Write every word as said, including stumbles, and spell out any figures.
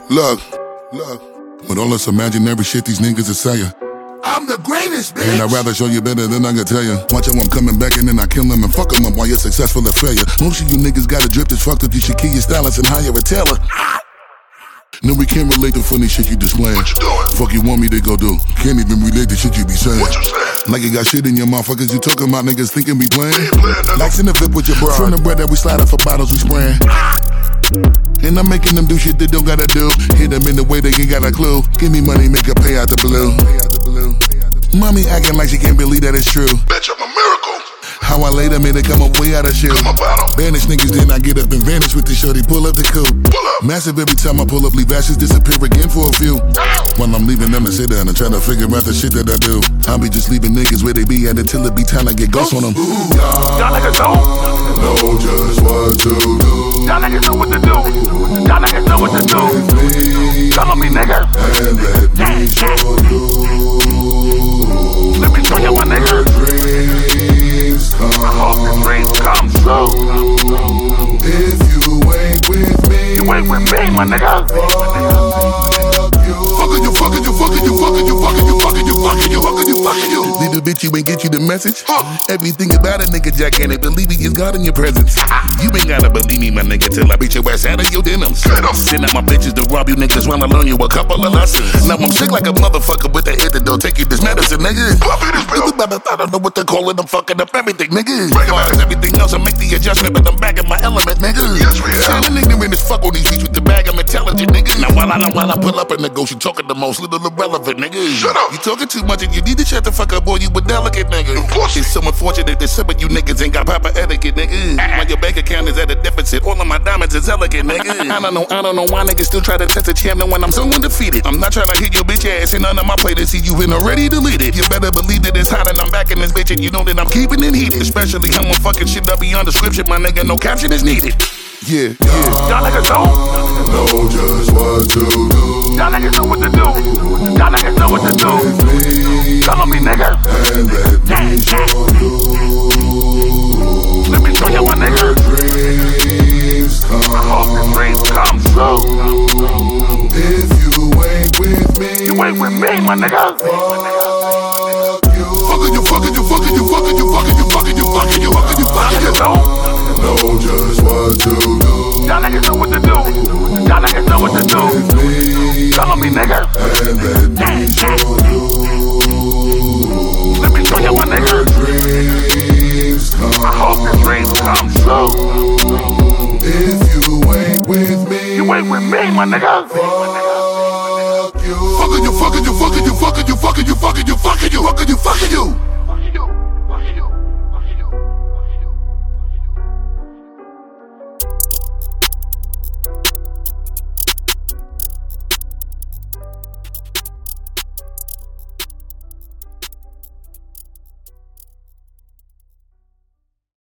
Look, look. With all this imaginary shit these niggas is saying, I'm the greatest, bitch. And I'd rather show you better than I can tell you. Watch how I'm coming back and then I kill them and fuck them up while you're successful at failure. Most of you niggas got a drip that's fucked up. You should kill your stylist and hire a tailor. No, we can't relate to funny shit you displaying. What you doing? Fuck you want me to go do. Can't even relate to shit you be saying. What you saying? Like you got shit in your motherfuckers. You talking about niggas thinking be playing. Ain't playing nothing. Likes in the VIP with your bro. From the bread that we slide up for bottles we spraying. And I'm making them do shit they don't gotta do. Hit them in the way they ain't got a clue. Give me money, make her pay out the blue. Mommy acting like she can't believe that it's true. Bitch, I'm a miracle. How I later made it come up way out of shit. Come up out of. Banish niggas, then I get up and vanish with the shorty. Pull up the coupe. Pull up. Massive every time I pull up, leave ashes disappear again for a few. While I'm leaving them to sit down and try to figure out the shit that I do. I'll be just leaving niggas where they be at until it be time to get ghosts on them. Y'all niggas know. Know just what to do. Y'all niggas know what to do. Y'all niggas know what to do. Follow me, nigga. And let me show you. Let me show you my nigga. Dreams come I hope your dreams come true. If you ain't with me, You ain't with me, my nigga. fuck you. Fucking you, fucking you, fucking you, fucking you, fucking you, fucking you, fucking you, fucking you, fucking you. Little bitch, you ain't get you the message. Huh. Everything about a nigga, Jack, and it believe he is God in your presence. You ain't gotta believe me, my nigga, till I beat your ass out of your denims. Straight up. Send out my bitches to rob you niggas while I learn you a couple of lessons. Now I'm sick like a motherfucker with the hit that don't take you this medicine, nigga. Pop it, this bill. I don't know what they're calling, I'm fucking up everything, nigga. Break 'em out. Everything else, I make the adjustment, but I'm back in my element, nigga. Yes, we are. Shining ignorant as fuck on these beats with the bag, I'm intelligent, nigga. Now while I while I pull up in the ghost, you talking the most little irrelevant, nigga. Shut up. You talking too much and you need to shut the fuck up, boy, you a delicate, nigga. Pussy. It's so unfortunate that some of you niggas ain't got proper etiquette, nigga. While your bank account is at a deficit, all of my diamonds is elegant, nigga. I don't know, I don't know why niggas still try to test the champion when I'm so undefeated. I'm not trying to hit your bitch ass and none of my play to see you in already deleted. You better believe that it's hot and I'm back in this bitch and you know that I'm keeping it heated. Especially how I'm fucking shit up beyond description, my nigga, no caption is needed. Yeah, yeah. Y'all niggas know. Know just what to do. Y'all niggas know what to do. Y'all niggas know what to do. Follow me, nigga. And let me show you. Let me show you my nigga. Dreams I come hope your dreams come true. If you ain't with me, You ain't with me, my nigga. fuck you. Fucking you, fucking you, fucking you, fucking you, fucking you, fucking you, fucking you, fucking you, fucking you. Know. Know just what to do. Y'all niggas know what to do. Y'all niggas know what to do. Follow me, nigga. And let me show you. Let me show you my nigga. Dreams come I hope your dreams come true. If you ain't with me, You ain't with me, my nigga. fuck you. Fucking you, fucking you, fucking you, fucking you, fucking you, fucking you, fucking you, fucking you, fucking you.